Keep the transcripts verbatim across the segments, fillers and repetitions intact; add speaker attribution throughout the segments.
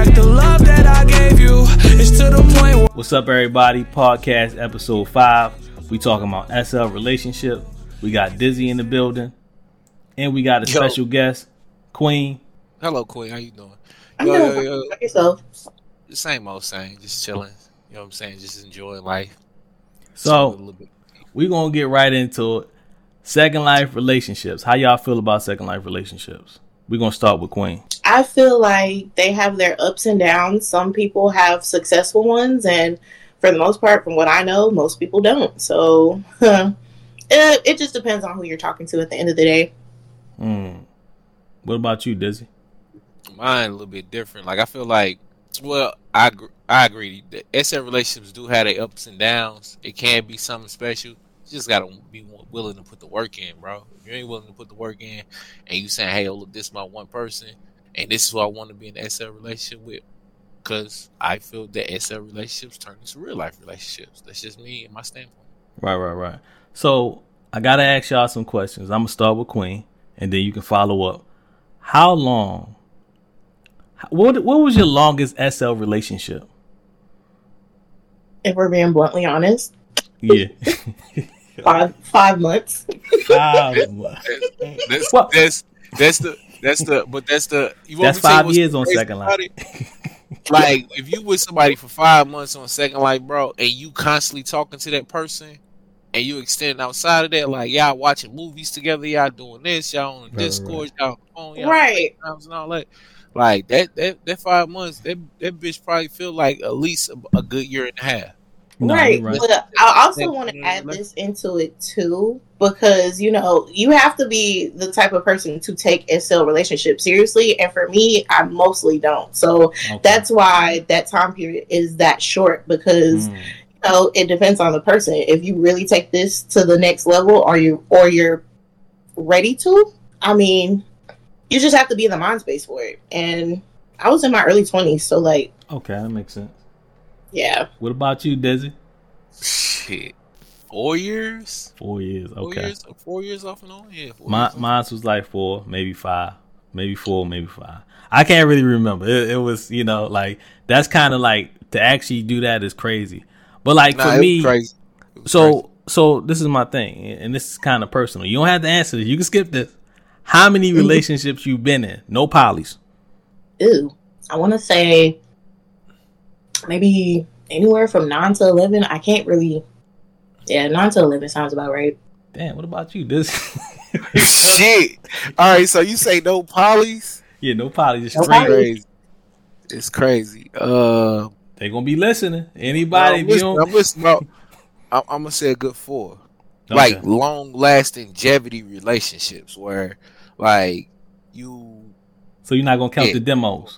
Speaker 1: back the love that I gave you. It's to the point where...
Speaker 2: What's up, everybody? Podcast episode five. We talking about S L relationship. We got Dizzy in the building. And we got a
Speaker 3: Yo.
Speaker 2: special guest, Queen.
Speaker 3: Hello, Queen. How you doing?
Speaker 4: I'm
Speaker 3: Yo,
Speaker 4: doing
Speaker 3: yo, yo.
Speaker 4: like yourself.
Speaker 3: The same old same. Just chilling. You know what I'm saying? Just enjoying life.
Speaker 2: So,
Speaker 3: a little bit.
Speaker 2: we going to get right into it. Second life relationships. How y'all feel about second life relationships? We're going to start with Queen.
Speaker 4: I feel like they have their ups and downs. Some people have successful ones, and for the most part, from what I know, most people don't. So huh, it, it just depends on who you're talking to at the end of the day.
Speaker 2: Hmm. What about you, Dizzy?
Speaker 3: Mine a little bit different. Like I feel like, well, I gr- I agree. The S L relationships do have their ups and downs. It can be something special. You just gotta be willing to put the work in, bro. If you ain't willing to put the work in, and you saying, "Hey, oh, look, this is my one person, and this is who I want to be in an S L relationship with," because I feel that S L relationships turn into real life relationships. That's just me and my standpoint.
Speaker 2: Right, right, right. So, I got to ask y'all some questions. I'm going to start with Queen, and then you can follow up. How long, what, what was your longest S L relationship?
Speaker 4: If we're being bluntly honest,
Speaker 2: Yeah.
Speaker 4: five five months.
Speaker 2: Five months.
Speaker 3: That's,
Speaker 2: Well-
Speaker 3: that's that's the that's the but that's the you want
Speaker 2: That's
Speaker 3: me to tell you
Speaker 2: five
Speaker 3: what's
Speaker 2: years on
Speaker 3: crazy
Speaker 2: Second
Speaker 3: about
Speaker 2: Life.
Speaker 3: it? Like if you with somebody for five months on Second Life, bro, and you constantly talking to that person, and you extending outside of that, like y'all watching movies together, y'all doing this, y'all on the
Speaker 2: Right,
Speaker 3: Discord,
Speaker 2: right.
Speaker 3: y'all on the phone, y'all
Speaker 4: Right.
Speaker 3: on FaceTimes and all that. Like that that that five months, that that bitch probably feel like at least a, a good year and a half.
Speaker 2: No,
Speaker 4: Right.
Speaker 2: you're right.
Speaker 4: But I also
Speaker 3: Yeah,
Speaker 4: want to
Speaker 3: yeah,
Speaker 4: add
Speaker 3: like-
Speaker 4: this into it too, because, you know, you have to be the type of person to take S L relationships seriously. And for me, I mostly don't. So
Speaker 2: Okay.
Speaker 4: that's why that time period is that short, because,
Speaker 2: Mm.
Speaker 4: you know, it depends on the person. If you really take this to the next level, or you or you're ready to, I mean, you just have to be in the mind space for it. And I was in my early twenties, so like,
Speaker 2: Okay, that makes sense.
Speaker 4: yeah.
Speaker 2: What about you, Dizzy?
Speaker 3: Shit, four years,
Speaker 2: Four years.
Speaker 3: four
Speaker 2: Okay.
Speaker 3: years, four years off and on. Yeah, four
Speaker 2: My,
Speaker 3: years off.
Speaker 2: mine was like four, maybe five, maybe four, maybe five. I can't really remember. It, it was, you know, like that's kind of like to actually do that is crazy. But like
Speaker 3: Nah,
Speaker 2: for
Speaker 3: it was
Speaker 2: me,
Speaker 3: crazy. It was
Speaker 2: so
Speaker 3: crazy.
Speaker 2: so this is my thing, and this is kind of personal. You don't have to answer this. You can skip this. How many relationships you been in? No polys.
Speaker 4: Ooh, I want to say maybe anywhere from nine to eleven. I can't really. Yeah, nine to eleven sounds about right.
Speaker 2: Damn. What about you, Dizzy?
Speaker 3: Shit. All right, so you say no polys?
Speaker 2: Yeah, no polys. Just
Speaker 4: No
Speaker 2: straight.
Speaker 4: polys.
Speaker 3: Crazy. It's crazy. Uh,
Speaker 2: They gonna be listening. Anybody?
Speaker 3: I'm
Speaker 2: if you
Speaker 3: listening.
Speaker 2: don't,
Speaker 3: I'm listening. About, I'm, I'm gonna say a good four.
Speaker 2: Okay.
Speaker 3: Like long lasting longevity relationships where, like, you,
Speaker 2: so you're not gonna count
Speaker 3: Yeah.
Speaker 2: the demos.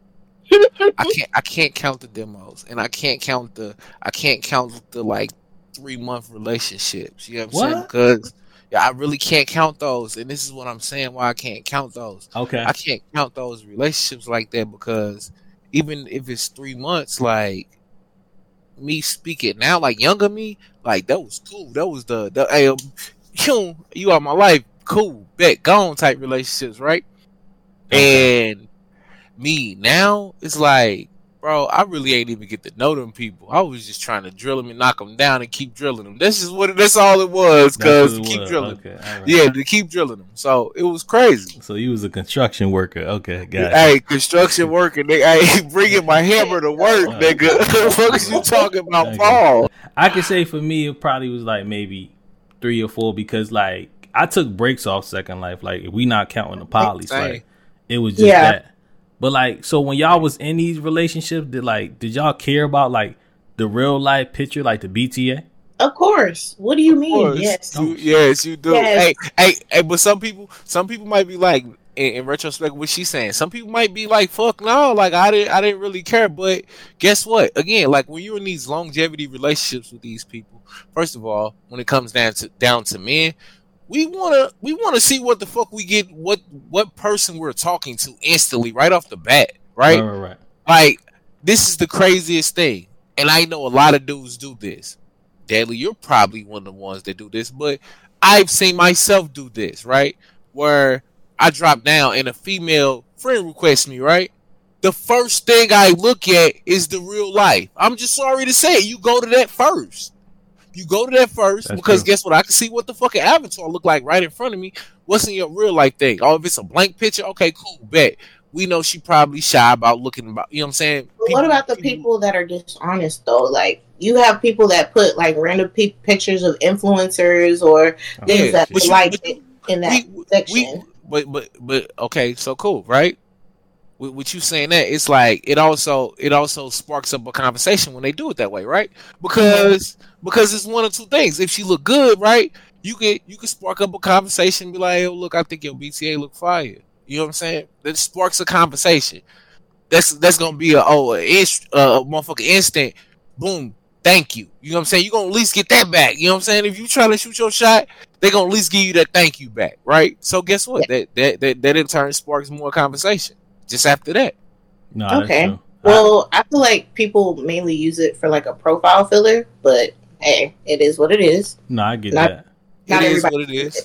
Speaker 3: I can't, I can't count the demos, and I can't count the, I can't count the like three month relationships. You know what I'm saying?
Speaker 2: What?
Speaker 3: Because yeah, I really can't count those, and this is what I'm saying why I can't count those.
Speaker 2: Okay.
Speaker 3: I can't count those relationships like that because even if it's three months, like me speaking now, like younger me, like that was cool. That was the the hey, um, you you are my life, cool, bet gone type relationships, right?
Speaker 2: Okay.
Speaker 3: And me now, it's like, bro, I really ain't even get to know them people. I was just trying to drill them and knock them down and keep drilling them. That's just what. That's all it was,
Speaker 2: That's
Speaker 3: cause
Speaker 2: what it
Speaker 3: keep
Speaker 2: was.
Speaker 3: drilling.
Speaker 2: Okay. All right.
Speaker 3: Yeah, to keep drilling them. So it was crazy.
Speaker 2: So you was a construction worker. Okay, got it.
Speaker 3: Hey, construction worker, nigga. Hey, bringing my hammer to work,
Speaker 2: Uh,
Speaker 3: nigga. What the fuck is you talking about,
Speaker 2: Okay.
Speaker 3: Paul?
Speaker 2: I could say for me, it probably was like maybe three or four because like I took breaks off Second Life. Like if we not counting the polys,
Speaker 3: Same.
Speaker 2: like it was just
Speaker 4: Yeah.
Speaker 2: that. But like, so when y'all was in these relationships, did like did y'all care about like the real life picture, like the B T A?
Speaker 4: Of course. What do you
Speaker 3: Of
Speaker 4: mean?
Speaker 3: course.
Speaker 4: Yes.
Speaker 3: You, yes, you do.
Speaker 4: Yes.
Speaker 3: Hey, hey, hey, but some people, some people might be like, in, in retrospect, what she's saying. Some people might be like, "Fuck no!" Like I didn't, I didn't really care. But guess what? Again, like when you're in these longevity relationships with these people, first of all, when it comes down to down to men, we wanna we wanna see what the fuck we get, what what person we're talking to instantly, right off the bat, right?
Speaker 2: Right, right, right.
Speaker 3: Like this is the craziest thing, and I know a lot of dudes do this. Deadly, you're probably one of the ones that do this, but I've seen myself do this, right? Where I drop down and a female friend requests me, right? the first thing I look at is the real life. I'm just sorry to say it. You go to that first. You go to that first
Speaker 2: That's
Speaker 3: because
Speaker 2: true.
Speaker 3: guess what? I can see what the fucking avatar look like right in front of me. What's in your real life thing? Oh, if it's a blank picture, okay, cool, bet. We know she probably shy about looking about. You know what I'm saying?
Speaker 4: But what about the people that are dishonest though? Like you have people that put like random pe- pictures of influencers or
Speaker 2: Oh,
Speaker 4: things
Speaker 3: Yeah,
Speaker 4: that
Speaker 3: but
Speaker 4: they
Speaker 3: you-
Speaker 4: like
Speaker 3: but you-
Speaker 4: in that
Speaker 3: we,
Speaker 4: section.
Speaker 3: we, but but but okay, so cool, right? With, with you saying that, it's like it also it also sparks up a conversation when they do it that way, right? Because because it's one of two things. If she look good, right, you can you can spark up a conversation, be like, "Hey, look, I think your B T A look fire." You know what I'm saying? That sparks a conversation. That's that's gonna be a oh a, inst, uh, a motherfucking instant. Boom. Thank you. You know what I'm saying? You're gonna at least get that back. You know what I'm saying? If you try to shoot your shot, they're gonna at least give you that thank you back, right? So guess what? That that that, that in turn sparks more conversation. Just after that.
Speaker 2: No, that's
Speaker 4: Okay.
Speaker 2: true.
Speaker 4: Well, I feel like people mainly use it for like a profile filler, but hey, it is what it is.
Speaker 2: No, I get
Speaker 4: Not-
Speaker 2: that.
Speaker 4: Not
Speaker 3: It is
Speaker 4: everybody
Speaker 3: what it is.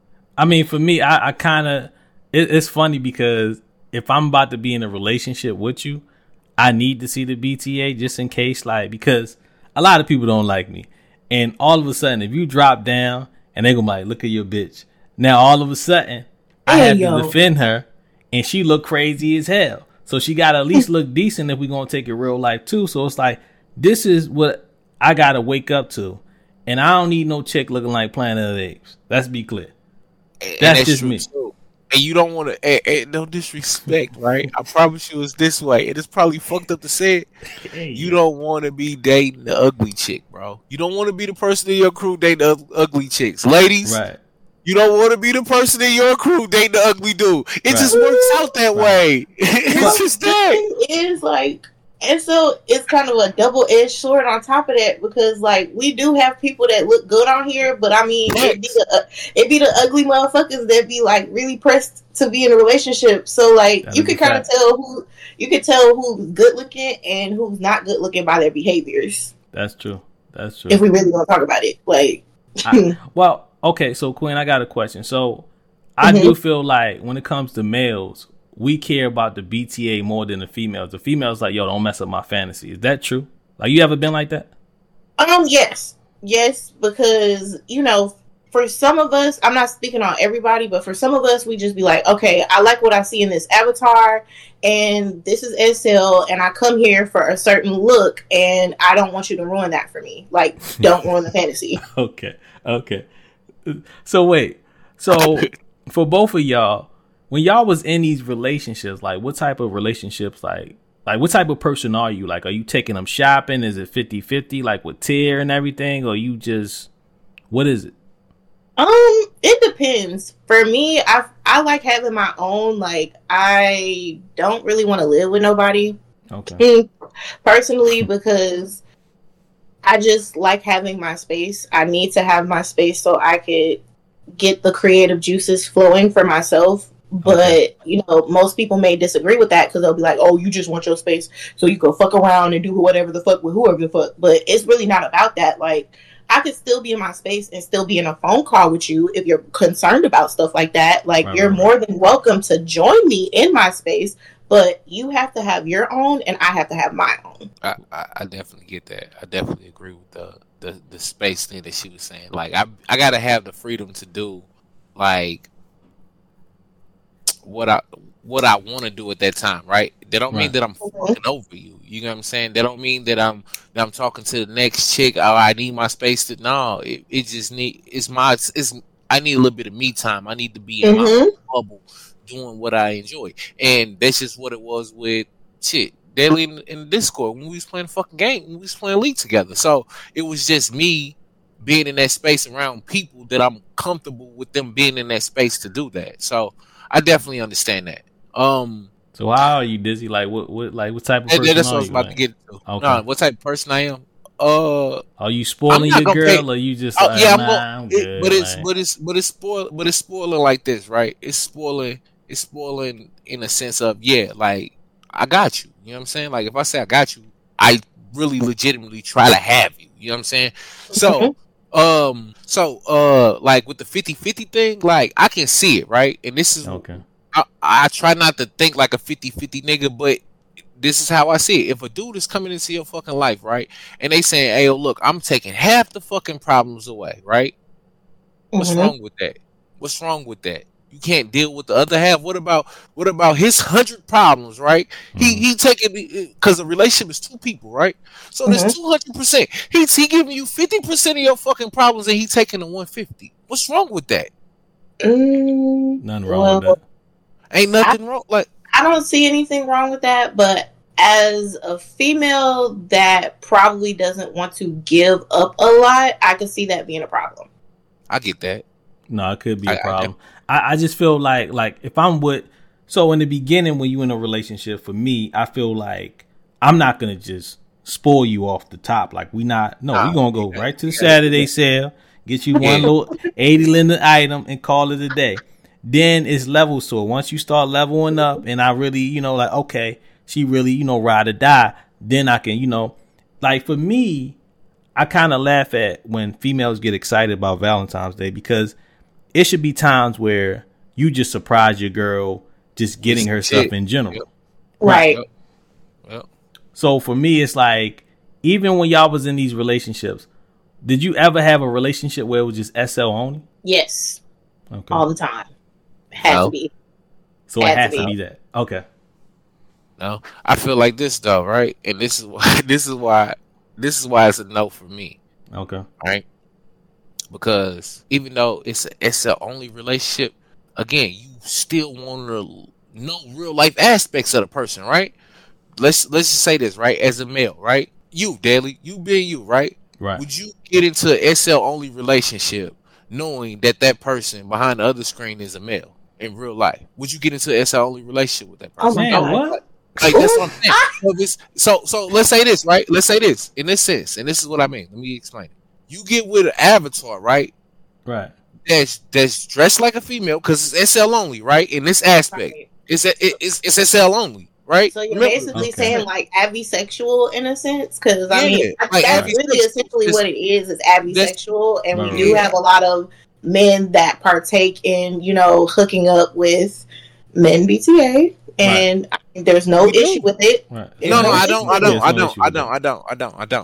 Speaker 2: I mean, for me, I, I kind of it, it's funny because if I'm about to be in a relationship with you, I need to see the B T A just in case, like because a lot of people don't like me, and all of a sudden, if you drop down and they gonna be like, look at your bitch. Now all of a sudden, I
Speaker 4: Hey,
Speaker 2: have
Speaker 4: yo.
Speaker 2: to defend her, and she look crazy as hell. So she got to at least look decent if we gonna take it real life too. So it's like this is what I gotta wake up to, and I don't need no chick looking like Planet of the Apes. Let's be clear.
Speaker 3: And
Speaker 2: That's just
Speaker 3: true,
Speaker 2: me.
Speaker 3: too. And you don't want to, and, and no disrespect, right? I promise you it's this way. And it's probably fucked up to say it. You don't want to be dating the ugly chick, bro. You don't want to be the person in your crew dating the u- ugly chicks. Ladies,
Speaker 2: Right.
Speaker 3: you don't want to be the person in your crew dating the ugly dude. It
Speaker 2: Right.
Speaker 3: just works out that
Speaker 2: Right.
Speaker 3: way. It's just
Speaker 4: The
Speaker 3: that.
Speaker 4: thing is like, and so it's kind of a double-edged sword on top of that because like we do have people that look good on here, but I mean it be the uh, it be the ugly motherfuckers that be like really pressed to be in a relationship. So like
Speaker 2: That
Speaker 4: you
Speaker 2: is
Speaker 4: can
Speaker 2: a
Speaker 4: kind of
Speaker 2: fact.
Speaker 4: tell who you can tell who's good looking and who's not good looking by their behaviors.
Speaker 2: That's true. That's true.
Speaker 4: If we really want to talk about it, like
Speaker 2: I, well, okay, so Quinn, I got a question. So I do feel like when it comes to males, we care about the B T A more than the females. The females like, yo, don't mess up my fantasy. Is that true? Like, you ever been like that?
Speaker 4: Um, yes, yes, because you know, for some of us, I'm not speaking on everybody, but for some of us, we just be like, okay, I like what I see in this avatar, and this is S L, and I come here for a certain look, and I don't want you to ruin that for me. Like, don't ruin the fantasy.
Speaker 2: Okay, okay. So wait, so for both of y'all, when y'all was in these relationships, like what type of relationships, like like what type of person are you? Like, are you taking them shopping? Is it fifty-fifty, like with tier and everything, or you just what is it?
Speaker 4: Um, it depends. For me, I I like having my own. Like, I don't really want to live with nobody.
Speaker 2: Okay,
Speaker 4: Personally, because I just like having my space. I need to have my space so I could get the creative juices flowing for myself. But,
Speaker 2: Okay.
Speaker 4: you know, most people may disagree with that because they'll be like, oh, you just want your space so you can fuck around and do whatever the fuck with whoever the fuck. But it's really not about that. Like, I could still be in my space and still be in a phone call with you if you're concerned about stuff like that. Like,
Speaker 2: Right,
Speaker 4: you're
Speaker 2: right,
Speaker 4: more than welcome to join me in my space. But you have to have your own, and I have to have my own.
Speaker 3: I, I, I definitely get that. I definitely agree with the, the, the space thing that she was saying. Like, I I gotta have the freedom to do like what I what I want to do at that time, right? That don't mean
Speaker 2: Right.
Speaker 3: that I'm fucking over you. You know what I'm saying? That don't mean that I'm that I'm talking to the next chick. Oh, I need my space to. No, it, it just need it's my it's I need a little bit of me time. I need to be in my
Speaker 4: Mhm.
Speaker 3: own bubble doing what I enjoy, and that's just what it was with shit. Daily in, in Discord when we was playing fucking game, when we was playing League together. So it was just me being in that space around people that I'm comfortable with them being in that space to do that. So I definitely understand that. Um,
Speaker 2: So how are you, Dizzy? Like what what like what type of
Speaker 3: and
Speaker 2: person
Speaker 3: that's what I
Speaker 2: are
Speaker 3: was
Speaker 2: you?
Speaker 3: about
Speaker 2: Like?
Speaker 3: to get to.
Speaker 2: Okay.
Speaker 3: Nah, what type of person I am? Uh,
Speaker 2: Are you spoiling
Speaker 3: I'm not
Speaker 2: your
Speaker 3: gonna
Speaker 2: girl,
Speaker 3: pay-
Speaker 2: or you just
Speaker 3: oh,
Speaker 2: like,
Speaker 3: yeah, I'm
Speaker 2: nah,
Speaker 3: gonna-
Speaker 2: I'm
Speaker 3: it-
Speaker 2: good,
Speaker 3: but it's
Speaker 2: like-
Speaker 3: but it's but it's spoil but it's spoiling like this, right? It's spoiling it's spoiling in a sense of yeah, like I got you. You know what I'm saying? Like if I say I got you, I really legitimately try to have you. You know what I'm saying? So um so uh like with the fifty-fifty thing, like I can see it, right? And this is
Speaker 2: okay.
Speaker 3: I, I try not to think like a fifty-fifty nigga, but this is how I see it. If a dude is coming into your fucking life, right, and they saying, "Hey, yo, look, I'm taking half the fucking problems away," right? What's
Speaker 4: Mhm.
Speaker 3: wrong with that? What's wrong with that? You can't deal with the other half. What about what about his hundred problems, right? He
Speaker 2: Mhm.
Speaker 3: he taking because a relationship is two people, right? So there's
Speaker 4: Mhm.
Speaker 3: two hundred percent. He's he giving you fifty percent of your fucking problems, and he taking the one fifty. What's wrong with that?
Speaker 4: Mm,
Speaker 2: Nothing wrong
Speaker 4: well,
Speaker 2: with that.
Speaker 3: Ain't nothing wrong. Like
Speaker 4: I don't see anything wrong with that, but as a female that probably doesn't want to give up a lot, I can see that being a problem.
Speaker 3: I get that.
Speaker 2: No, it could be
Speaker 3: I-
Speaker 2: a
Speaker 3: I-
Speaker 2: problem. I, I just feel like like if I'm with so in the beginning when you in a relationship, for me, I feel like I'm not gonna just spoil you off the top. Like we not no,
Speaker 3: Nah,
Speaker 2: we gonna go
Speaker 3: yeah,
Speaker 2: right to the
Speaker 3: yeah.
Speaker 2: Saturday sale, get you one
Speaker 3: Yeah.
Speaker 2: little eighty limit item and call it a day. Then it's levels to it. Once you start leveling up and I really, you know, like okay, she really, you know, ride or die, then I can, you know, like for me, I kind of laugh at when females get excited about Valentine's Day because it should be times where you just surprise your girl just getting her
Speaker 3: Shit.
Speaker 2: stuff in general.
Speaker 3: Yep.
Speaker 4: Right.
Speaker 3: Yep. Yep.
Speaker 2: So for me, it's like, even when y'all was in these relationships, did you ever have a relationship where it was just S L only?
Speaker 4: Yes.
Speaker 2: Okay.
Speaker 4: All the time. Had
Speaker 3: No.
Speaker 4: to be.
Speaker 2: So it
Speaker 4: had to
Speaker 2: has to
Speaker 4: be.
Speaker 2: be that. Okay.
Speaker 3: No, I feel like this though, right? And this is why this is why this is why it's a no for me,
Speaker 2: Okay.
Speaker 3: right? Because even though it's a S L only relationship, again, you still want to know real life aspects of the person, right? Let's let's just say this, right? As a male, right? You, Daily, you being you, right?
Speaker 2: Right.
Speaker 3: Would you get into an S L only relationship knowing that that person behind the other screen is a male in real life? Would you get into an S L only relationship with that
Speaker 4: Oh
Speaker 3: person?
Speaker 4: my
Speaker 2: Man,
Speaker 4: God.
Speaker 2: what?
Speaker 3: Like that's what I'm saying. So, this, so so let's say this, right? Let's say this in this sense, and this is what I mean. Let me explain it. You get with an avatar, right?
Speaker 2: Right.
Speaker 3: That's that's dressed like a female because it's S L only, right? In this aspect,
Speaker 4: Right.
Speaker 3: it's a, it, it's it's S L only, right?
Speaker 4: So you're
Speaker 3: Remember-
Speaker 4: basically
Speaker 2: Okay.
Speaker 4: saying like avisexual in a sense, because I
Speaker 3: Yeah,
Speaker 4: mean
Speaker 3: like
Speaker 4: that's
Speaker 3: avisexual.
Speaker 4: really essentially
Speaker 3: It's-
Speaker 4: what it is. Is avisexual, and
Speaker 2: Right,
Speaker 4: we do
Speaker 3: right.
Speaker 4: have a lot of men that partake in you know hooking up with men B T A, and I mean, there's no
Speaker 3: We do.
Speaker 4: issue with it.
Speaker 2: Right.
Speaker 4: There's
Speaker 3: No, no,
Speaker 4: no
Speaker 3: I
Speaker 4: issue
Speaker 3: don't,
Speaker 4: with
Speaker 3: I
Speaker 4: it.
Speaker 3: don't,
Speaker 2: There's
Speaker 3: I
Speaker 2: no
Speaker 3: don't,
Speaker 2: issue
Speaker 3: I
Speaker 2: with
Speaker 3: don't,
Speaker 2: that.
Speaker 3: I don't, I don't, I don't,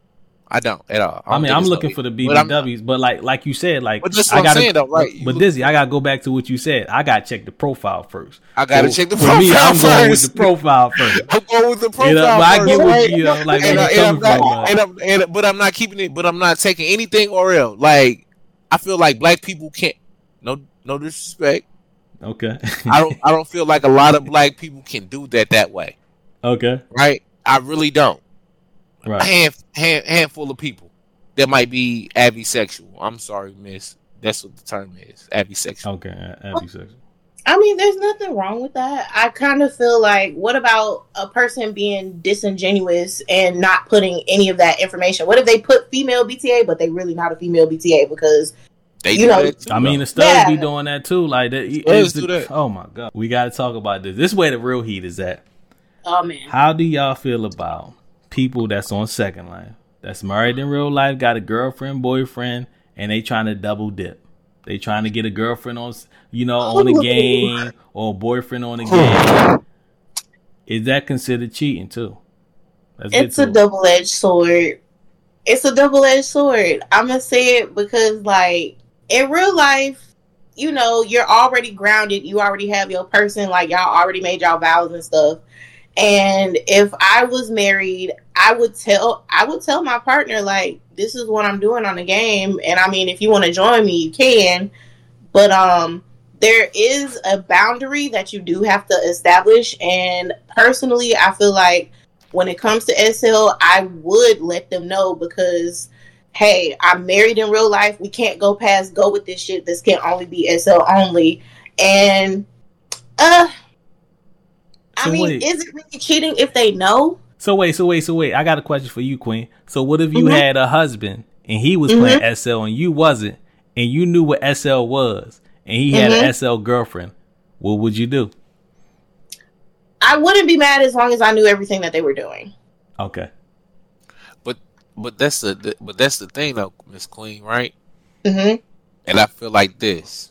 Speaker 3: I don't at all.
Speaker 2: I mean,
Speaker 3: don't
Speaker 2: I'm
Speaker 3: think
Speaker 2: looking
Speaker 3: it's
Speaker 2: for the
Speaker 3: no-
Speaker 2: B
Speaker 3: but
Speaker 2: B
Speaker 3: I'm-
Speaker 2: Ws, but like like you said, like
Speaker 3: But that's
Speaker 2: I
Speaker 3: what I'm
Speaker 2: gotta,
Speaker 3: saying, though, right?
Speaker 2: But,
Speaker 3: You-
Speaker 2: but Dizzy, I gotta go back to what you said. I gotta check the profile first.
Speaker 3: I gotta
Speaker 2: So,
Speaker 3: check the
Speaker 2: for
Speaker 3: profile
Speaker 2: me, I'm going with
Speaker 3: first.
Speaker 2: the profile first.
Speaker 3: I'm going with the profile
Speaker 2: You know, but I
Speaker 3: first,
Speaker 2: get what
Speaker 3: right?
Speaker 2: you know, like
Speaker 3: and,
Speaker 2: where
Speaker 3: I,
Speaker 2: you're
Speaker 3: and, I'm
Speaker 2: coming from.
Speaker 3: not,
Speaker 2: uh,
Speaker 3: and, I'm, and but I'm not keeping it. But I'm not taking anything or else. Like I feel like black people can't. No, no disrespect.
Speaker 2: Okay.
Speaker 3: I don't. I don't feel like a lot of black people can do that that way.
Speaker 2: Okay.
Speaker 3: Right? I really don't. A
Speaker 2: Right.
Speaker 3: hand, hand, handful of people that might be avisexual. I'm sorry, miss. That's what the term is. Avisexual.
Speaker 2: Okay. a- Ambisexual.
Speaker 4: I mean, there's nothing wrong with that. I kind of feel like, what about a person being disingenuous and not putting any of that information? What if they put female B T A, but they really not a female B T A because
Speaker 3: They
Speaker 4: you
Speaker 3: do
Speaker 4: know-
Speaker 3: that too,
Speaker 2: I mean,
Speaker 3: though.
Speaker 2: the studs
Speaker 4: Yeah.
Speaker 2: be doing that too. Like that.
Speaker 3: Studs
Speaker 2: it's the-
Speaker 3: do that.
Speaker 2: Oh my god, we got to talk about this. This is where the real heat is at.
Speaker 4: oh man,
Speaker 2: How do y'all feel about people that's on Second Life, that's married in real life, got a girlfriend, boyfriend, and they trying to double dip? They trying to get a girlfriend on, you know, on the game or a boyfriend on the game. Is that considered cheating too? Let's get
Speaker 4: it's
Speaker 2: to
Speaker 4: a
Speaker 2: it.
Speaker 4: double edged sword. It's a double edged sword. I'm gonna say it because, like, in real life, you know, you're already grounded. You already have your person. Like, y'all already made y'all vows and stuff. And if I was married, I would tell I would tell my partner, like, this is what I'm doing on the game. And I mean, if you want to join me, you can. But um, there is a boundary that you do have to establish. And personally, I feel like when it comes to S L, I would let them know because, hey, I'm married in real life. We can't go past go with this shit. This can only be S L only. And uh, I
Speaker 2: So
Speaker 4: mean,
Speaker 2: wait.
Speaker 4: is it really cheating if they know?
Speaker 2: So wait, so wait, so wait. I got a question for you, Queen. So what if you
Speaker 4: Mhm.
Speaker 2: had a husband and he was
Speaker 4: Mhm.
Speaker 2: playing S L and you wasn't, and you knew what S L was, and he had
Speaker 4: Mhm.
Speaker 2: an S L girlfriend? What would you do?
Speaker 4: I wouldn't be mad as long as I knew everything that they were doing.
Speaker 2: Okay.
Speaker 3: But but that's the, the but that's the thing though, Miss Queen, right?
Speaker 4: Mm-hmm.
Speaker 3: And I feel like this.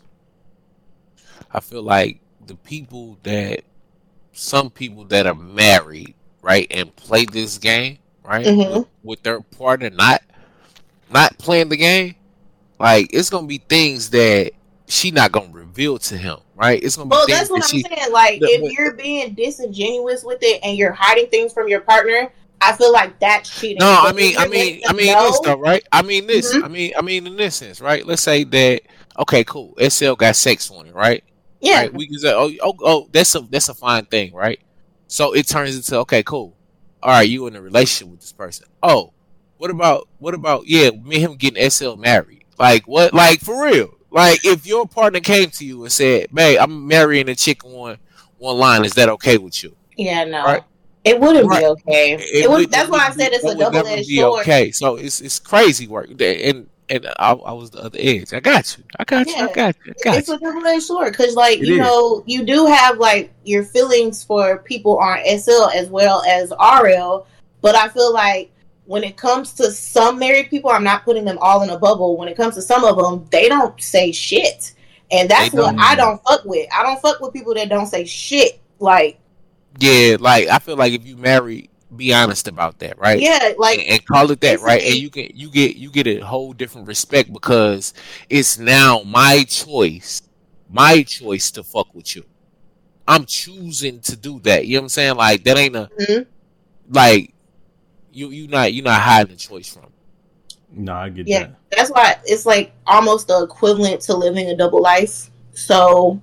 Speaker 3: I feel like the people that some people that are married, right, and play this game, right,
Speaker 4: Mhm.
Speaker 3: with, with their partner not not playing the game, like it's gonna be things that she not gonna reveal to him, right? It's gonna be
Speaker 4: Well,
Speaker 3: things
Speaker 4: that's what
Speaker 3: that
Speaker 4: I'm
Speaker 3: she.
Speaker 4: saying. Like,
Speaker 3: the-
Speaker 4: if
Speaker 3: but-
Speaker 4: you're being disingenuous with it and you're hiding things from your partner, I feel like that's cheating.
Speaker 3: No,
Speaker 4: But
Speaker 3: I
Speaker 4: if
Speaker 3: mean,
Speaker 4: you're
Speaker 3: I mean,
Speaker 4: letting
Speaker 3: I
Speaker 4: them
Speaker 3: mean
Speaker 4: know-
Speaker 3: this though, right? I mean this.
Speaker 4: Mhm.
Speaker 3: I mean, I mean in this sense, right? Let's say that okay, cool. S L got sex on it, right?
Speaker 4: Yeah.
Speaker 3: Right? We can say, oh, oh, oh, that's a that's a fine thing, right? So it turns into okay, cool. All right, you in a relationship with this person. Oh, what about what about yeah, me and him getting S L married? Like what? Like for real? Like if your partner came to you and said, "Babe, I'm marrying a chick on one line. Is that okay with you?"
Speaker 4: Yeah, no.
Speaker 3: Right.
Speaker 4: It wouldn't
Speaker 3: Right.
Speaker 4: be okay. It,
Speaker 3: It
Speaker 4: would,
Speaker 3: would-
Speaker 4: that's
Speaker 3: it
Speaker 4: why I
Speaker 3: would
Speaker 4: said
Speaker 3: be-
Speaker 4: it's
Speaker 3: that
Speaker 4: a
Speaker 3: would never
Speaker 4: double-edged
Speaker 3: be
Speaker 4: sword.
Speaker 3: Okay, so it's it's crazy work, and and I, I was the other edge. I got you. I got you. I
Speaker 4: Yeah.
Speaker 3: got you. I got
Speaker 4: It's
Speaker 3: you.
Speaker 4: a double-edged sword because, like,
Speaker 3: It
Speaker 4: you
Speaker 3: is.
Speaker 4: know, you do have like your feelings for people on S L as well as R L, but I feel like when it comes to some married people, I'm not putting them all in a bubble. When it comes to some of them, they don't say shit, and that's
Speaker 3: They
Speaker 4: what
Speaker 3: don't.
Speaker 4: I don't fuck with. I don't fuck with people that don't say shit. Like,
Speaker 3: Yeah, like I feel like if you marry, be honest about that, right?
Speaker 4: yeah, like
Speaker 3: and, and call it that, right? And
Speaker 4: basically-
Speaker 3: you can you get you get a whole different respect because it's now my choice, my choice to fuck with you. I'm choosing to do that. You know what I'm saying? Like that ain't a
Speaker 4: Mhm.
Speaker 3: like you you not you not hiding the choice from.
Speaker 2: No, I get
Speaker 4: Yeah.
Speaker 2: that.
Speaker 4: that's why it's like almost the equivalent to living a double life. So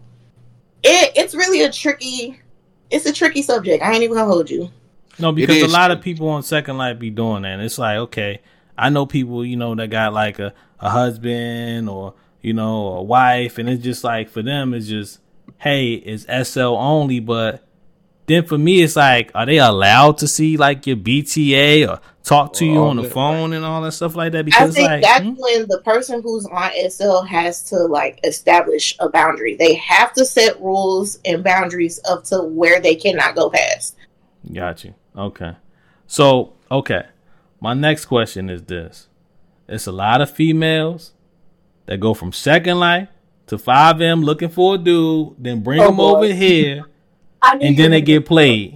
Speaker 4: it it's really a tricky it's a tricky subject. I ain't even gonna hold you.
Speaker 2: No, because a
Speaker 3: is
Speaker 2: lot
Speaker 3: true.
Speaker 2: of people on Second Life be doing that. And it's like, okay, I know people, you know, that got like a, a husband or, you know, a wife. And it's just like, for them, it's just, hey, it's S L only. But then for me, it's like, are they allowed to see like your B T A or talk to
Speaker 3: Or
Speaker 2: you
Speaker 3: all
Speaker 2: on the
Speaker 3: that,
Speaker 2: phone and all that stuff like that?
Speaker 4: I
Speaker 2: Because
Speaker 4: think
Speaker 2: it's like,
Speaker 4: that's
Speaker 2: hmm?
Speaker 4: when the person who's on S L has to like establish a boundary. They have to set rules and boundaries up to where they cannot go past.
Speaker 2: Got you. Okay. So, okay. My next question is this. It's a lot of females that go from Second Life to five M looking for a dude, then bring
Speaker 4: Oh,
Speaker 2: them
Speaker 4: boy.
Speaker 2: over here,
Speaker 4: I knew
Speaker 2: and
Speaker 4: you
Speaker 2: then
Speaker 4: were
Speaker 2: they
Speaker 4: gonna-
Speaker 2: get played.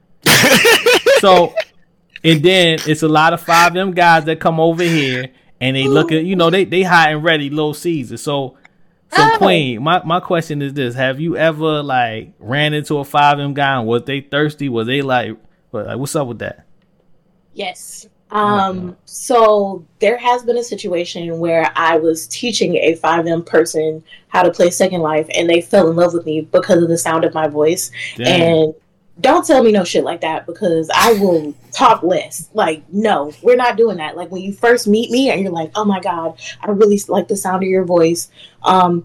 Speaker 2: So, and then it's a lot of five M guys that come over here and they look at, you know, they, they hot and ready, low season. So, so
Speaker 4: Oh.
Speaker 2: Queen, my, my question is this. Have you ever like ran into a five M guy and was they thirsty? Was they like, what- like what's up with that?
Speaker 4: Yes. Um, so there has been a situation where I was teaching a five M person how to play Second Life and they fell in love with me because of the sound of my voice.
Speaker 2: Damn.
Speaker 4: And don't tell me no shit like that because I will talk less. Like, no, we're not doing that. Like when you first meet me and you're like, oh my God, I really like the sound of your voice. Um,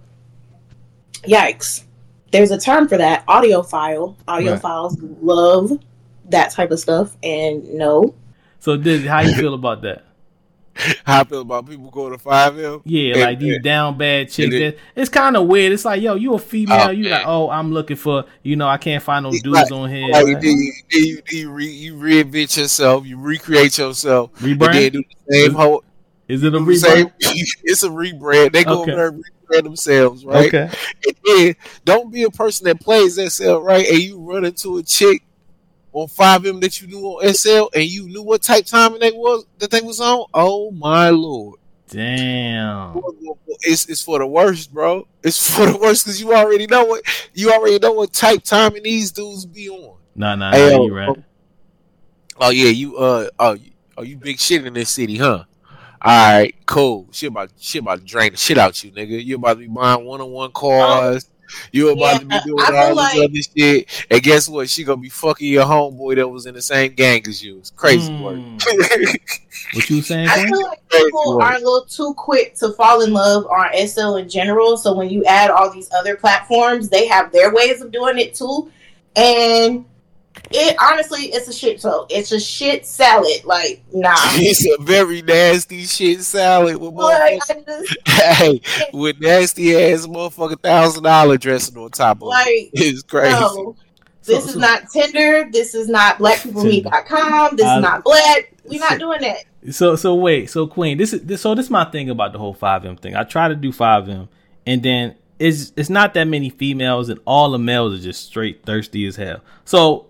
Speaker 4: yikes. There's a term for that, audiophile. Audiophiles love that type of stuff. And no.
Speaker 2: So, Dizzy, how you feel about that?
Speaker 3: How I feel about people going to five M?
Speaker 2: Yeah,
Speaker 3: And-
Speaker 2: like these
Speaker 3: and-
Speaker 2: down bad chicks.
Speaker 3: and it-
Speaker 2: that it's kind of weird. It's like, yo, you a female.
Speaker 3: Oh,
Speaker 2: you
Speaker 3: man.
Speaker 2: like, oh, I'm looking for, you know, I can't find no
Speaker 3: It's
Speaker 2: dudes
Speaker 3: like-
Speaker 2: on here.
Speaker 3: Like,
Speaker 2: Like,
Speaker 3: then you, then you, then you, re, you reinvent yourself, you recreate yourself, and then
Speaker 2: rebrand?
Speaker 3: do the same whole.
Speaker 2: Is it a
Speaker 3: do the same-
Speaker 2: rebrand?
Speaker 3: It's a rebrand. They go
Speaker 2: Okay.
Speaker 3: over there and rebrand themselves, right?
Speaker 2: Okay.
Speaker 3: And then don't be a person that plays S L, right? And you run into a chick on five M that you knew on S L, and you knew what type timing they was that they was on. Oh my lord!
Speaker 2: Damn.
Speaker 3: It's it's for the worst, bro. It's for the worst because you already know what you already know what type timing these dudes be on.
Speaker 2: Nah, nah,
Speaker 3: Hey,
Speaker 2: nah,
Speaker 3: yo,
Speaker 2: you right.
Speaker 3: Oh yeah, you uh oh you, oh you big shit in this city, huh? All right, cool. She about she about to drain the shit out you, nigga. You about to be buying one on one cars. You about
Speaker 4: Yeah,
Speaker 3: to be doing
Speaker 4: I feel
Speaker 3: all this
Speaker 4: like-
Speaker 3: other shit. And guess what? She gonna be fucking your homeboy that was in the same gang as you. It's crazy
Speaker 2: Mm.
Speaker 3: work.
Speaker 2: What you saying,
Speaker 4: I
Speaker 2: Queen?
Speaker 4: feel like people are a little too quick to fall in love on S L in general. So when you add all these other platforms, they have their ways of doing it too. And it honestly, it's a shit show. It's a shit salad. Like, nah.
Speaker 3: It's a very nasty shit salad with
Speaker 4: Like,
Speaker 3: motherfucking,
Speaker 4: I just,
Speaker 3: hey, with nasty ass motherfucking thousand dollar dressing on top of it.
Speaker 4: like,
Speaker 3: It's crazy.
Speaker 4: no. This
Speaker 2: So-
Speaker 4: is
Speaker 2: so-
Speaker 4: not Tinder. This is not black people meet dot com. This
Speaker 2: I-
Speaker 4: is not Black. We're
Speaker 2: so-
Speaker 4: not doing that.
Speaker 2: So so wait, so Queen, this is this, so this is my thing about the whole five M thing. I try to do five M, and then it's it's not that many females, and all the males are just straight thirsty as hell. So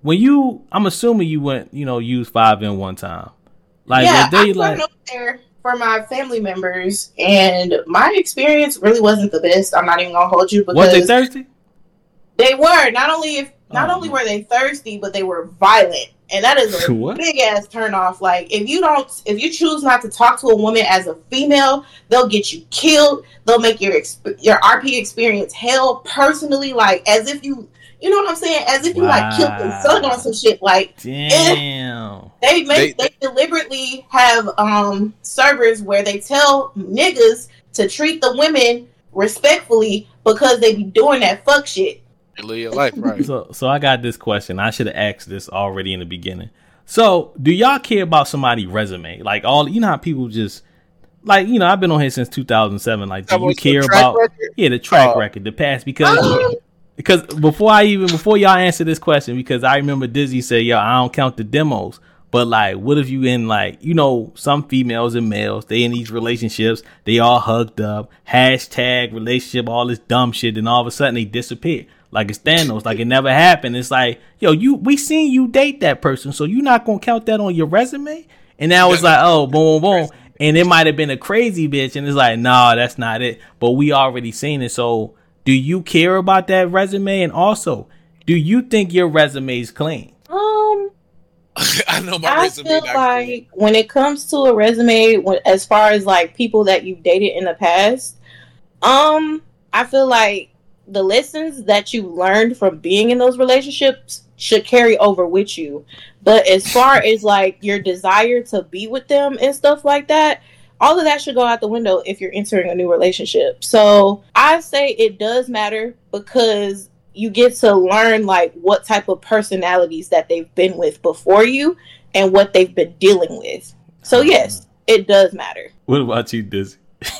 Speaker 2: when you, I'm assuming you went, you know, use five M one time. Like,
Speaker 4: yeah,
Speaker 2: were they
Speaker 4: I
Speaker 2: like
Speaker 4: went up there for my family members, and my experience really wasn't the best. I'm not even gonna hold you because
Speaker 2: was they thirsty?
Speaker 4: They were not only if not
Speaker 2: Oh,
Speaker 4: only
Speaker 2: man.
Speaker 4: were they thirsty, but they were violent, and that is a
Speaker 2: What?
Speaker 4: big ass turn off. Like if you don't, if you choose not to talk to a woman as a female, they'll get you killed. They'll make your exp- your R P experience hell personally, like as if you, you know what I'm saying, as if you like killed their son
Speaker 2: Wow.
Speaker 4: on some shit. Like
Speaker 2: Damn.
Speaker 4: they make
Speaker 3: They-
Speaker 4: they, deliberately have um servers where they tell niggas to treat the women respectfully because they be doing that fuck shit.
Speaker 3: They live your life, right?
Speaker 2: So, so I got this question. I should have asked this already in the beginning. So, do y'all care about somebody's resume? Like all, you know how people just, like, you know, I've been on here since two thousand seven. Like, do
Speaker 3: Talking
Speaker 2: you
Speaker 3: about the
Speaker 2: care
Speaker 3: track
Speaker 2: about,
Speaker 3: record?
Speaker 2: yeah, the track
Speaker 3: Oh.
Speaker 2: record, the past? Because,
Speaker 4: Um,
Speaker 2: because before I even, before y'all answer this question, because I remember Dizzy said, yo, I don't count the demos. But like, what if you in like, you know, some females and males, they in these relationships, they all hugged up, hashtag relationship, all this dumb shit, and all of a sudden they disappear. Like it's Thanos, like it never happened. It's like, yo, you, we seen you date that person, so you're not gonna count that on your resume. And now it's like, oh, boom, boom, and it might have been a crazy bitch, and it's like, nah, that's not it. But we already seen it. So, do you care about that resume? And also, do you think your resume is clean?
Speaker 4: um,
Speaker 3: I know my
Speaker 4: I
Speaker 3: resume.
Speaker 4: feel
Speaker 3: not
Speaker 4: like
Speaker 3: good.
Speaker 4: when it comes to a resume, when, as far as like people that you've dated in the past, um, I feel like the lessons that you learned from being in those relationships should carry over with you. But as far as like your desire to be with them and stuff like that, all of that should go out the window if you're entering a new relationship. So I say it does matter because you get to learn like what type of personalities that they've been with before you and what they've been dealing with. So yes, it does matter.
Speaker 2: What about you, Dizzy?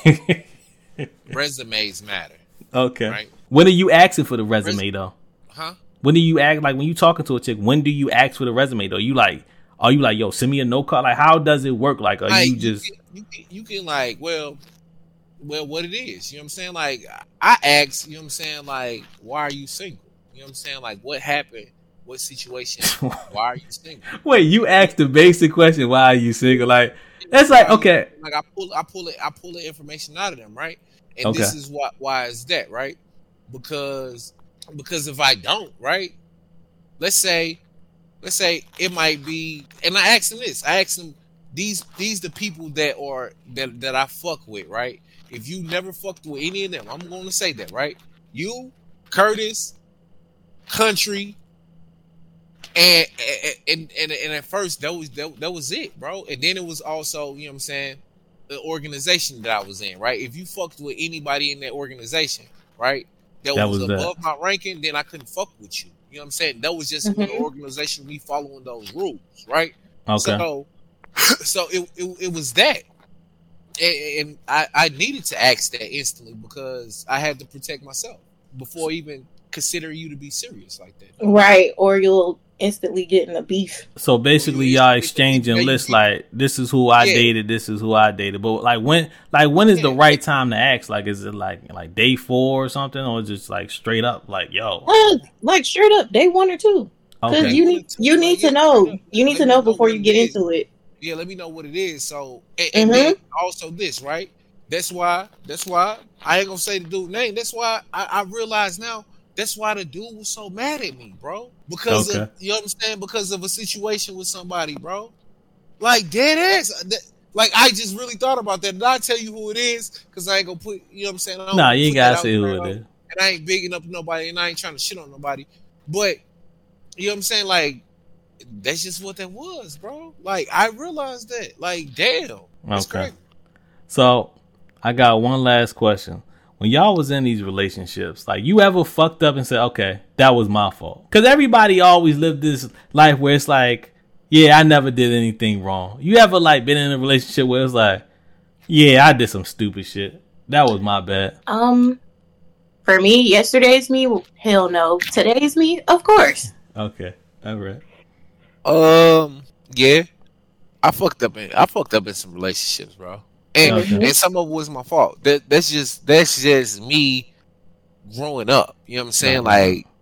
Speaker 3: Resumes matter,
Speaker 2: Okay.
Speaker 3: right?
Speaker 2: When are you asking for the resume though?
Speaker 3: Huh?
Speaker 2: When do you act like when you talking to a chick? When do you ask for the resume though? You like, are you like, yo, send me a note card? Like, how does it work? Like, are
Speaker 3: Like,
Speaker 2: you just
Speaker 3: can, you, can, you can like, well, well, what it is, you know what I'm saying? Like, I ask, you know what I'm saying? Like, why are you single? You know what I'm saying? Like, what happened? What situation? Why are you single?
Speaker 2: wait? You ask the basic question. Why are you single? Like, that's like okay.
Speaker 3: Like I pull, I pull it, I pull the information out of them, right? And
Speaker 2: Okay.
Speaker 3: this is what, why is that, right? Because, because if I don't, right? Let's say, let's say it might be, and I asked them this. I asked them these, these the people that are that that I fuck with, right? If you never fucked with any of them, I'm going to say that, right? You, Curtis, Country, and and and, and at first that was that, that was it, bro. And then it was also, you know what I'm saying, the organization that I was in, right? If you fucked with anybody in that organization, right, that,
Speaker 2: That
Speaker 3: was,
Speaker 2: was that.
Speaker 3: above my ranking, then I couldn't fuck with you. You know what I'm saying? That was just
Speaker 4: Mhm.
Speaker 3: the organization, me following those rules, right?
Speaker 2: Okay.
Speaker 3: So, so it, it it was that, and, and I I needed to ask that instantly because I had to protect myself before even considering you to be serious like that.
Speaker 4: Right, or you'll instantly get in a beef.
Speaker 2: So basically,
Speaker 3: you-
Speaker 2: y'all
Speaker 3: you-
Speaker 2: exchanging
Speaker 3: you-
Speaker 2: lists
Speaker 3: you-
Speaker 2: like this is who I
Speaker 3: Yeah.
Speaker 2: dated, this is who I dated. But like when, like when is the
Speaker 3: Yeah.
Speaker 2: right time to ask? Like, is it like like day four or something, or just like straight up like yo?
Speaker 4: Uh, like straight up, day one or two, because
Speaker 2: Okay.
Speaker 4: you need you need to know. You need to know before you get into it.
Speaker 3: Yeah, let me know what it is. So, and, and then also this, right? That's why. That's why I ain't gonna say the dude's name. That's why I, I realize now. That's why the dude was so mad at me, bro. Because
Speaker 2: Okay.
Speaker 3: of, you understand? Because of a situation with somebody, bro. Like dead ass. That, like I just really thought about that. Did I tell you who it is? Because I ain't gonna put. You know what I'm saying? I don't
Speaker 2: Nah, you ain't
Speaker 3: put that
Speaker 2: gotta
Speaker 3: out
Speaker 2: say who
Speaker 3: there,
Speaker 2: it
Speaker 3: um,
Speaker 2: is.
Speaker 3: And I ain't bigging up nobody, and I ain't trying to shit on nobody. But you know what I'm saying? Like that's just what that was, bro. Like I realized that. Like damn. That's
Speaker 2: Okay.
Speaker 3: crazy.
Speaker 2: So I got one last question. When y'all was in these relationships, like you ever fucked up and said, okay, that was my fault? Because everybody always lived this life where it's like, yeah, I never did anything wrong. You ever like been in a relationship where it's like, yeah, I did some stupid shit. That was my bad.
Speaker 4: Um, for me, yesterday's me, hell no. Today's me, of course.
Speaker 2: Okay. All right.
Speaker 3: Um, yeah, I fucked up in I fucked up in some relationships, bro, and
Speaker 2: Okay.
Speaker 3: and some of it was my fault. That that's just that's just me growing up. You know what I'm saying?
Speaker 2: Okay.
Speaker 3: Like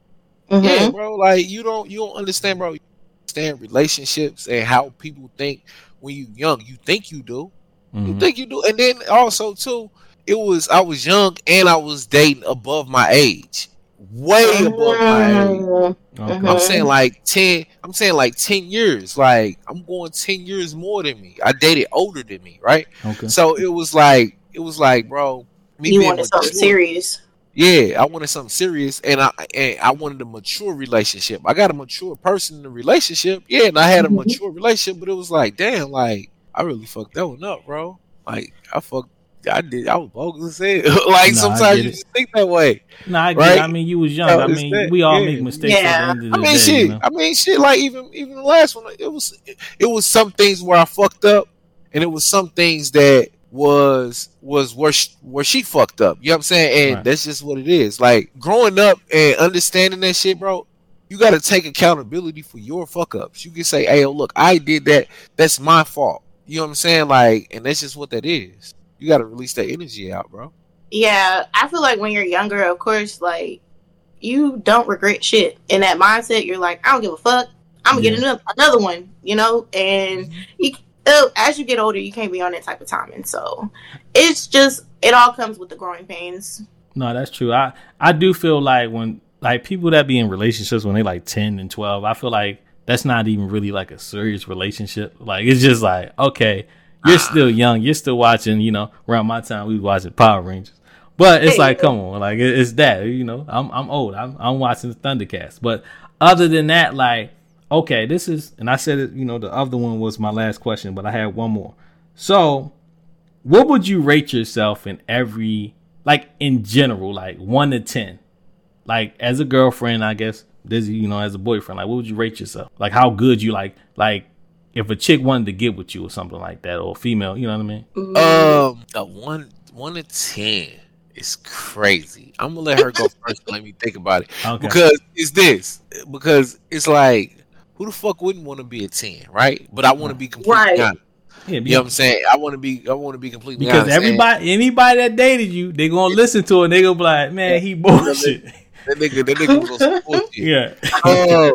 Speaker 4: Mhm.
Speaker 3: Yeah, bro. Like you don't you don't understand, bro. You understand relationships and how people think when you young. You think you do. You
Speaker 2: Mhm.
Speaker 3: think you do. And then also too, it was I was young and I was dating above my age. Way above my age.
Speaker 4: Mhm.
Speaker 2: Okay.
Speaker 3: I'm
Speaker 4: Mhm.
Speaker 3: saying like ten I'm saying like ten years. Like I'm going ten years more than me. I dated older than me, right?
Speaker 2: Okay.
Speaker 3: So it was like it was like, bro, me
Speaker 4: You
Speaker 3: being
Speaker 4: wanted something
Speaker 3: mature.
Speaker 4: serious.
Speaker 3: Yeah, I wanted something serious, and I and I wanted a mature relationship. I got a mature person in the relationship, yeah, and I had a
Speaker 4: Mhm.
Speaker 3: mature relationship, but it was like, damn, like I really fucked that one up, bro. Like I fucked, I did, I was bogus as hell. Like
Speaker 2: Nah, I
Speaker 3: sometimes
Speaker 2: get
Speaker 3: you
Speaker 2: it.
Speaker 3: just think that way,
Speaker 2: No, I get it.
Speaker 3: right?
Speaker 2: I mean, you was young.
Speaker 3: So
Speaker 2: I
Speaker 3: it's
Speaker 2: mean,
Speaker 3: that,
Speaker 2: we all
Speaker 3: yeah.
Speaker 2: make mistakes at the
Speaker 4: Yeah.
Speaker 2: end of
Speaker 3: I
Speaker 2: the
Speaker 3: mean,
Speaker 2: day, you
Speaker 3: shit.
Speaker 2: know.
Speaker 3: I mean, shit. Like even even the last one, it was it was some things where I fucked up, and it was some things that was was where she, where she fucked up. You know what I'm saying? And
Speaker 2: Right.
Speaker 3: that's just what it is. Like growing up and understanding that shit, bro. You got to take accountability for your fuck ups. You can say, "Hey, oh, look, I did that. That's my fault." You know what I'm saying? Like, and that's just what that is. You got to release that energy out, bro.
Speaker 4: Yeah, I feel like when you're younger, of course, like you don't regret shit. In that mindset, you're like, I don't give a fuck. I'm gonna
Speaker 2: Yeah.
Speaker 4: get another another one, you know. And you, uh, as you get older, you can't be on that type of timing. So it's just it all comes with the growing pains.
Speaker 2: No, that's true. I I do feel like when like people that be in relationships when they like ten and twelve, I feel like that's not even really like a serious relationship. Like it's just like, okay, you're still young, you're still watching, you know, around my time we was watching Power Rangers. But it's
Speaker 4: Hey.
Speaker 2: like, come on, like it- it's that, you know. I'm I'm old. I'm I'm watching the Thundercats. But other than that, like, okay, this is, and I said it, you know, the other one was my last question, but I had one more. So, what would you rate yourself in every, like in general, like one to ten? Like as a girlfriend, I guess, Dizzy, you know, as a boyfriend, like what would you rate yourself? Like how good you like, like if a chick wanted to get with you or something like that, or a female, you know what I mean?
Speaker 3: Um, a one one to ten is crazy. I'm gonna let her go first. And let me think about it
Speaker 2: Okay.
Speaker 3: because it's this. Because it's like, who the fuck wouldn't want to be a ten, right? But I want to be completely
Speaker 4: Right.
Speaker 3: honest.
Speaker 2: Yeah,
Speaker 3: You know what I'm saying? I want to be. I want to be completely
Speaker 2: because
Speaker 3: honest. And
Speaker 2: everybody, anybody that dated you, they gonna listen to it. And they gonna be like, man, he bullshit.
Speaker 3: that nigga, that nigga was on some bullshit.
Speaker 2: Yeah.
Speaker 3: Um,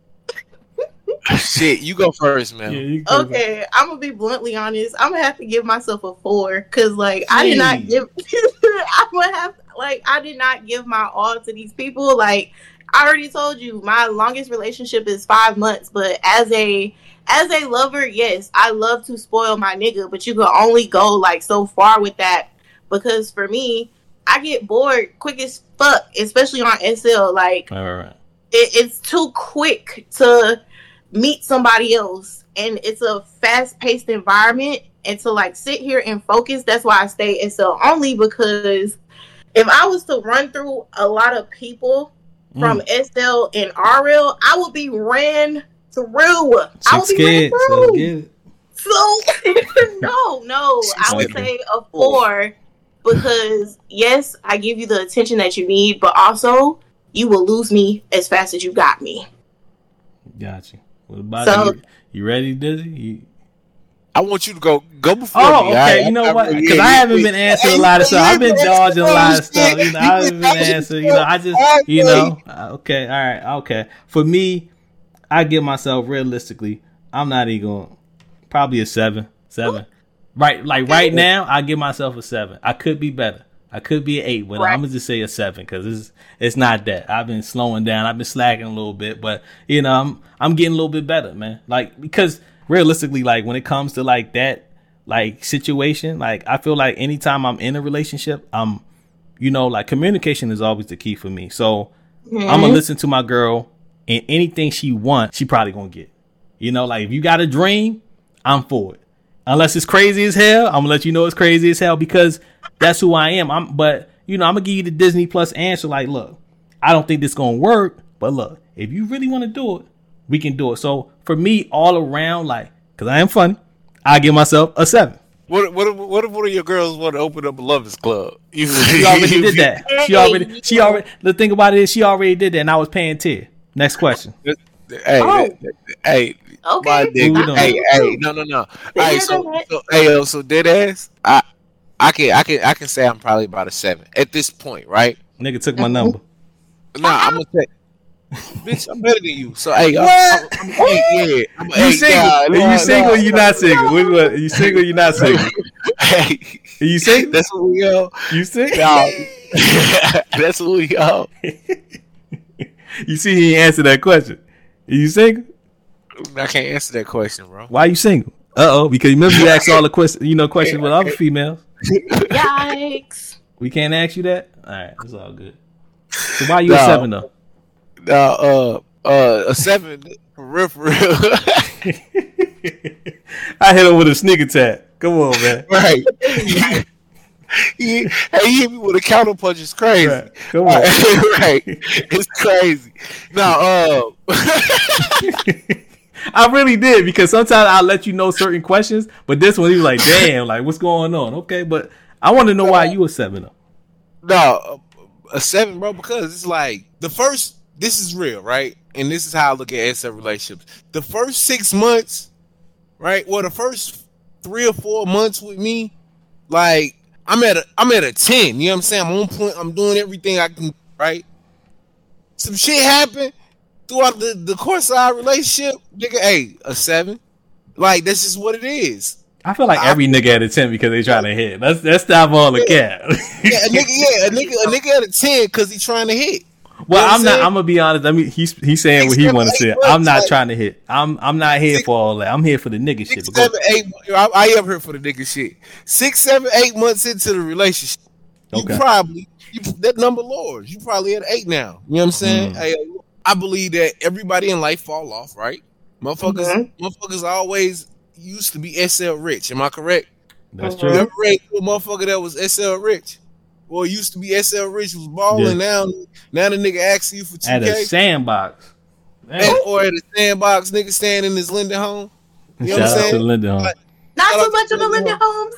Speaker 3: shit, you go first,
Speaker 2: yeah
Speaker 3: man.
Speaker 2: you go-
Speaker 4: Okay, I'm gonna be bluntly honest. I'm gonna have to give myself a four because, like, I did not
Speaker 2: Jeez.
Speaker 4: give. I'm gonna have like I did not give my all to these people. Like I already told you, my longest relationship is five months. But as a as a lover, yes, I love to spoil my nigga, but you can only go like so far with that because for me, I get bored quick as fuck, especially on S L. Like
Speaker 2: All right.
Speaker 4: it, it's too quick to meet somebody else, and it's a fast-paced environment, and to like sit here and focus. That's why I stay S L only, because if I was to run through a lot of people from
Speaker 2: Mm.
Speaker 4: S L and R L, I would be ran through. I
Speaker 2: She's
Speaker 4: would be ran
Speaker 2: scared. So
Speaker 4: through.
Speaker 2: get it.
Speaker 4: So no, no, I would
Speaker 3: She's
Speaker 4: say a four because yes, I give you the attention that you need, but also you will lose me as fast as you got me.
Speaker 2: Got you. What about
Speaker 4: So-
Speaker 2: you? You ready, Dizzy? You...
Speaker 3: I want you to go go before
Speaker 2: Oh,
Speaker 3: me.
Speaker 2: okay.
Speaker 3: I-
Speaker 2: you know
Speaker 3: I-
Speaker 2: what?
Speaker 3: yeah,
Speaker 2: Because
Speaker 3: yeah,
Speaker 2: I haven't
Speaker 3: yeah.
Speaker 2: been answering
Speaker 3: Hey,
Speaker 2: a lot of
Speaker 3: you
Speaker 2: stuff. I've been
Speaker 3: been
Speaker 2: dodging a lot of
Speaker 3: answering
Speaker 2: stuff. You know, I
Speaker 3: shit.
Speaker 2: haven't
Speaker 3: You
Speaker 2: been
Speaker 3: been
Speaker 2: answering. You know, I just,
Speaker 3: dodging
Speaker 2: you know,
Speaker 3: shit.
Speaker 2: uh, okay, all right, okay. For me, I give myself realistically, I'm not even going, probably a seven, seven. Right, like right now, I give myself a seven. I could be better. I could be an eight, but
Speaker 4: Right.
Speaker 2: I'm gonna just say a seven because it's it's not that. I've been slowing down. I've been slacking a little bit, but you know, I'm I'm getting a little bit better, man. Like because realistically, like when it comes to like that like situation, like I feel like anytime I'm in a relationship, I'm, you know, like communication is always the key for me. So
Speaker 4: Mm-hmm.
Speaker 2: I'm gonna listen to my girl, and anything she wants, she probably gonna get. You know, like if you got a dream, I'm for it. Unless it's crazy as hell, I'm gonna let you know it's crazy as hell because that's who I am. I'm, but you know, I'm gonna give you the Disney Plus answer. Like, look, I don't think this gonna work, but look, if you really want to do it, we can do it. So for me, all around, like, cause I am funny, I give myself a seven.
Speaker 3: What what if, what if one of your girls want to open up a lovers club? You,
Speaker 2: She already did that. She already, she already. The thing about it is, she already did that, and I was paying tier. Next question.
Speaker 3: Hey,
Speaker 4: Oh.
Speaker 3: hey,
Speaker 4: Okay.
Speaker 3: my
Speaker 2: What we
Speaker 3: nigga.
Speaker 2: doing?
Speaker 3: Hey, hey, no, no, no. All right,
Speaker 4: Yeah,
Speaker 3: so,
Speaker 4: go ahead.
Speaker 3: so, hey, yo, so dead ass. I, I can, I can, I can say I'm probably about a seven at this point, right?
Speaker 2: Nigga took my number.
Speaker 3: Nah, I'm gonna say, Bitch, I'm better than you. So hey, I'm,
Speaker 2: What?
Speaker 3: I'm, I'm, hey, yeah, I'm,
Speaker 2: You
Speaker 3: hey,
Speaker 2: single?
Speaker 3: nah,
Speaker 2: Are
Speaker 3: nah,
Speaker 2: you single?
Speaker 3: nah,
Speaker 2: Or you
Speaker 3: nah.
Speaker 2: not single? Which one? Are you single? Or you not single?
Speaker 3: Hey,
Speaker 2: Are you single?
Speaker 3: that's what we are.
Speaker 2: You single?
Speaker 3: Nah, that's what we are.
Speaker 2: You see, he ain't answer that question. Are you single?
Speaker 3: I can't answer that question, bro.
Speaker 2: Why you single? Uh oh, because remember you asked all the questions, you know, questions with other females.
Speaker 4: Yikes.
Speaker 2: We can't ask you that. All right, it's all good. So why you
Speaker 3: No.
Speaker 2: a seven though?
Speaker 3: Nah, uh, uh, a seven for real, for real.
Speaker 2: I hit him with a sneak attack. Come on, man.
Speaker 3: Right. he, hey, he hit me with a counter punch. It's crazy.
Speaker 2: Right. Come on.
Speaker 3: Right. It's crazy. No, uh,
Speaker 2: I really did because sometimes I'll let you know certain questions, but this one he was like, "Damn, like what's going on?" Okay, but I want to know why you a seven though.
Speaker 3: no, a seven, bro, because it's like the first, this is real, right? And this is how I look at S F relationships. The first six months, right? Well, the first three or four months with me, like, I'm at a, I'm at a ten, you know what I'm saying? I'm on point, I'm doing everything I can, right? Some shit happened throughout the, the course of our relationship, nigga, hey, a seven. Like, that's just what it is.
Speaker 2: I feel like every nigga at a ten because they trying to hit. Let's let's stop all the cap.
Speaker 3: Yeah, a nigga, yeah, a nigga, a nigga at a ten because he's trying to hit.
Speaker 2: Well,
Speaker 3: You know what
Speaker 2: I'm not.
Speaker 3: saying?
Speaker 2: I'm gonna be honest. I mean, he's he's saying what he
Speaker 3: Six,
Speaker 2: want to
Speaker 3: seven,
Speaker 2: say.
Speaker 3: eight
Speaker 2: I'm not
Speaker 3: months,
Speaker 2: trying to hit. I'm I'm not here
Speaker 3: Six-
Speaker 2: for all that. I'm here for the nigga shit.
Speaker 3: Six,
Speaker 2: But go-
Speaker 3: seven, eight. I, I am here for the nigga shit. Six, seven, eight months into the relationship, you
Speaker 2: Okay.
Speaker 3: probably you, that number lowers. You probably at eight now. You know what I'm saying?
Speaker 2: Mm.
Speaker 3: Hey, I believe that everybody in life fall off, right? Motherfuckers,
Speaker 4: Mhm.
Speaker 3: motherfuckers always used to be S L rich. Am I correct?
Speaker 2: That's
Speaker 4: Mhm.
Speaker 2: true.
Speaker 3: Remember a motherfucker that was S L rich? Well, it used to be S L rich was balling. Now, now the nigga asking you for two
Speaker 2: At a
Speaker 3: K.
Speaker 2: sandbox.
Speaker 3: And,
Speaker 2: Man,
Speaker 3: or at a sandbox, nigga standing in his Linden home. You know what I'm
Speaker 2: shout out to
Speaker 3: saying?
Speaker 2: Linda. Home.
Speaker 4: Not
Speaker 3: Shout
Speaker 4: so
Speaker 3: out
Speaker 4: much
Speaker 3: to
Speaker 4: of a
Speaker 3: Linda
Speaker 4: Linda Holmes.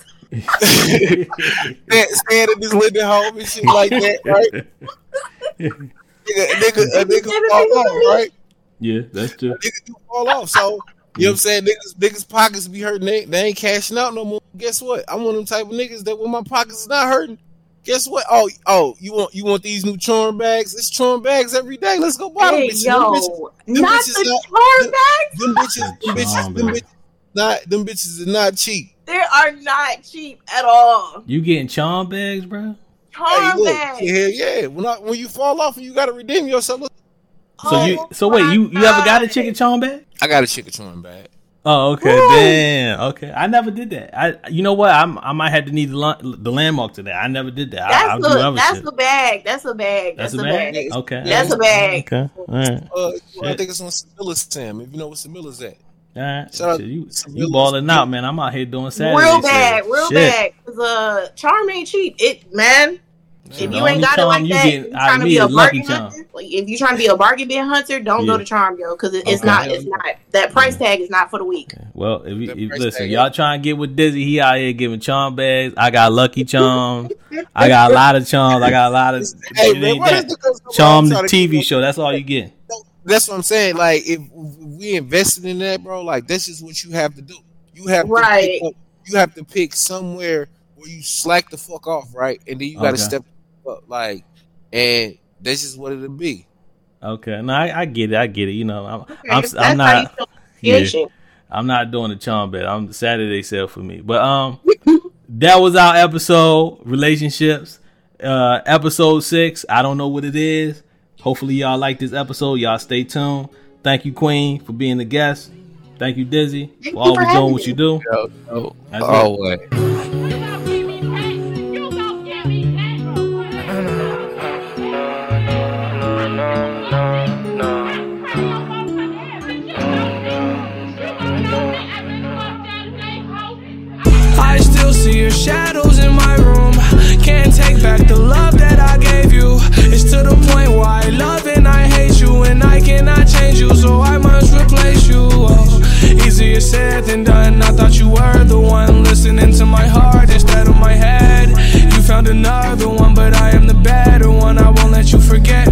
Speaker 3: Stand, stand in his Linden home and shit like that, right? Nigga, a nigga, a nigga fall off, right?
Speaker 2: Yeah, that's true.
Speaker 3: Niggas do fall off. So, you know what I'm saying? Niggas, niggas pockets be hurting. They, they ain't cashing out no more. Guess what? I'm one of them type of niggas that when my pockets is not hurting, guess what? Oh, oh, you want you want these new charm bags? It's charm bags every day. Let's go buy them
Speaker 4: Hey,
Speaker 3: bitches. Them bitches,
Speaker 4: yo,
Speaker 3: them
Speaker 4: not
Speaker 3: bitches
Speaker 4: the
Speaker 3: not-
Speaker 4: charm bags.
Speaker 3: them bitches, them bitches,
Speaker 2: Charm
Speaker 3: them
Speaker 2: bag.
Speaker 3: bitches, not them bitches are not cheap.
Speaker 4: They are not cheap at all.
Speaker 2: You getting charm bags, bro?
Speaker 3: Hey,
Speaker 4: Charm
Speaker 3: look,
Speaker 4: bags.
Speaker 3: yeah, yeah. When I, when you fall off and you gotta redeem yourself, look,
Speaker 2: So
Speaker 4: Oh
Speaker 2: you so wait,
Speaker 4: my
Speaker 2: you you ever got a
Speaker 4: God.
Speaker 2: chicken charm bag?
Speaker 3: I got a chicken charm bag.
Speaker 2: Oh, okay.
Speaker 4: Woo.
Speaker 2: Damn. Okay. I never did that. I you know what? I'm I might have to need the, la- the landmark to that. I never did that. I, I'll
Speaker 4: That's
Speaker 2: do
Speaker 4: a
Speaker 2: other
Speaker 4: that's
Speaker 2: shit.
Speaker 4: a bag. That's a bag.
Speaker 2: That's
Speaker 4: That's,
Speaker 2: a
Speaker 4: a
Speaker 2: bag?
Speaker 4: bag.
Speaker 2: Okay.
Speaker 4: That's a bag.
Speaker 2: Okay. All right.
Speaker 3: Uh, I
Speaker 2: Shit.
Speaker 3: think it's on Samilla's Sam. If you know what Samilla's at.
Speaker 2: All right.
Speaker 3: Shout out
Speaker 2: Shit, you
Speaker 3: to
Speaker 2: you
Speaker 3: Samilla's.
Speaker 2: balling out, man. I'm out here doing Saturday
Speaker 4: Real
Speaker 2: sales.
Speaker 4: bag. Real
Speaker 2: Shit.
Speaker 4: bag. Cause uh, charm ain't cheap. It man. If
Speaker 2: The
Speaker 4: you
Speaker 2: only
Speaker 4: ain't got it
Speaker 2: charm
Speaker 4: like
Speaker 2: you
Speaker 4: that,
Speaker 2: get
Speaker 4: if you
Speaker 2: out of
Speaker 4: trying to
Speaker 2: me
Speaker 4: be a
Speaker 2: is Lucky
Speaker 4: bargain
Speaker 2: Charm.
Speaker 4: hunter. Like, if you trying to be a bargain bin hunter, don't
Speaker 2: Yeah.
Speaker 4: go to Charm Yo because it, it's
Speaker 2: Okay.
Speaker 4: not. It's not that price tag is not for the weak.
Speaker 2: Well, if you
Speaker 3: That
Speaker 2: if,
Speaker 3: price
Speaker 2: listen,
Speaker 3: tag,
Speaker 2: y'all
Speaker 3: yeah.
Speaker 2: trying to get with Dizzy, he out here giving charm bags. I got Lucky Charms. I got a lot of charms. I got a lot of
Speaker 3: Hey,
Speaker 2: it
Speaker 3: man,
Speaker 2: ain't
Speaker 3: what is
Speaker 2: that.
Speaker 3: the customer
Speaker 2: Charm
Speaker 3: I'm
Speaker 2: the
Speaker 3: trying to
Speaker 2: T V
Speaker 3: keep
Speaker 2: show. That's all you get.
Speaker 3: up? That's what I'm saying. Like, if we invested in that, bro, like that's just what you have to do. You have to
Speaker 4: Right.
Speaker 3: pick up, you have to pick somewhere where you slack the fuck off, right? And then you got to
Speaker 2: Okay.
Speaker 3: step up, like, and that's just what it'll be.
Speaker 2: Okay, no, I, I get it. I get it. You know, I'm
Speaker 4: Okay,
Speaker 2: I'm,
Speaker 4: that's
Speaker 2: I'm
Speaker 4: how you
Speaker 2: not.
Speaker 4: show
Speaker 2: Yeah,
Speaker 4: appreciation.
Speaker 2: I'm not doing the charm bed. I'm the Saturday sale for me. But um, that was our episode relationships. Uh, episode six. I don't know what it is. Hopefully y'all like this episode. Y'all stay tuned. Thank you, Queen, for being the guest. Thank you, Dizzy,
Speaker 4: Thank
Speaker 2: for
Speaker 4: you for
Speaker 2: always
Speaker 4: having
Speaker 2: doing what
Speaker 4: me.
Speaker 2: you do.
Speaker 3: Oh, oh,
Speaker 2: That's it.
Speaker 3: oh way.
Speaker 1: I still see your shadows in my room. Can't take back the love that I gave you. It's to the point where I love and I hate you, and I cannot change you, so I must replace you. Oh, easier said than done. I thought you were the one listening to my heart instead of my head. You found another one, but I am the better one. I won't let you forget